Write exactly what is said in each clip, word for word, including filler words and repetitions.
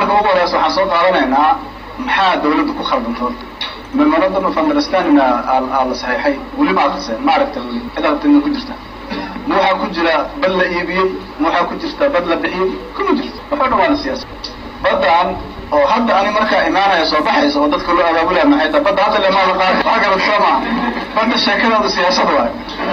marka ugu horeysa waxaan soo qaadanaynaa maxaa dawladdu ku khaldanto memorandum of understanding al saxiixay weli ma aqriseen ma aragta weli cidaadna ku jirta ma waxaa ku jira bad la iibiyey ma waxaa ku jirta bad la bixiyey kuma jirto waxa dhawaana siyaasad badan oo hadda ani markaa imaanaya soo baxaysa oo dadka loo abaabulaya maxay tahay badda hadda lama qaad waxa garad Soomaa badda sheekadooda siyaasad waay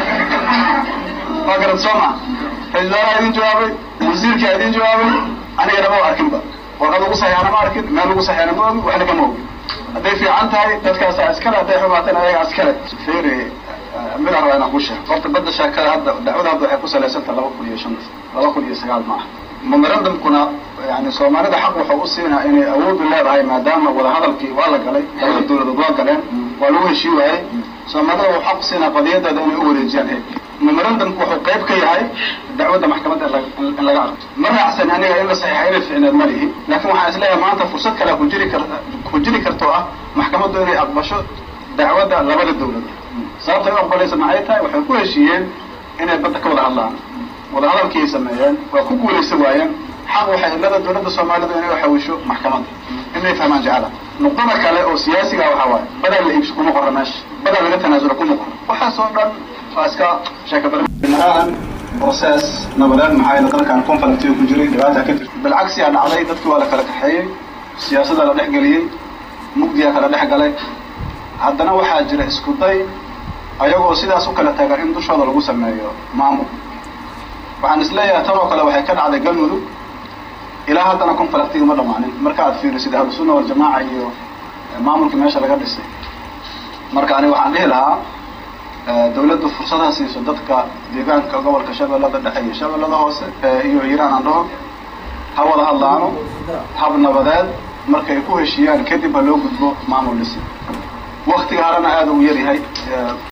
waxa garad Soomaa hay'adaha idin jawaabay wasiirka idin jawaabay aniga lama arkinba warqad ugu saxiixana ma arkin meel ugu saxiixana ma ogi wax laga ma ogi hadday fiican tahay dadkaas askari hadday xumaateen ayaga askari fiiri mid aan rabaa ku sheego horta badda sheekada hadda dacwada hadda waxay ku salaysantahay laba kun iyo shan laba kun iyo sagaal maaha memorandum kuna yani Soomaalida xaq waxa uu siinaa inay awood u leedahay maadaama wada hadalkii waa la galay labada dawladood waa galeen waa lagu heshiiyay waayay Soomaalida waxa xaq siinaa qadiyadda inay u wareejiyaan memorandum wuxuu qayb ka yahay dacwada maxkamadda in laga arko ma raacsan aniga in la saxiixay ficneed ma lihi laakiin waxa isleeyahay maanta fursad kale ku jiri karta ku jiri karto ah maxkamaddu inay aqbasho dacwada labada dawladood sababta ay aqbalaysa maxay tahay waxay ku heshiiyeen inay badda ka wada hadlaan wada hadalkii sameeyeen waa ku guuleysan waayeen xaq waxay ilada dawladda Soomaalida inay waxawisho maxkamadda inay fahmaan jacala nuqdada kale oo siyaasiga waxa waay badal la iibsho kuma qornaash badal laga tanaasulo kuma qorno waxa soo dhan faaska sheeka barnaamijkan process nabadan maxay la dalkan conflict ku jiray dibadda ka jirtay bilcagsi aan dhacday dadku waa la kala kaxeeyay siyaasadda la dhexgaliyay mugdiga kala dhexgalay haddana waxa jira isku day ayagoo sidaas u kala taagay in dushooda lagu sameeyo maamul waxaan isleeyahay tan oo kale waxay ka dhacday galmudug ilaa haddana conflictiga ma dhamaanin marka aad fiirisid ahlu sunna wal jamaa iyo maamulka meesha laga dhisay marka ani waxaan dhihi lahaa dawladdu fursadaha siiso dadka deegaanka gobolka Shabeellada Dhexe iyo Shabeellada Hoose iyo Hiiraan aan dhaho ha wada hadlaano hab nabadeed markay ku heshiiyaan kadib loo gudbo maamul dhisi waqtiga harana aad u yar yahay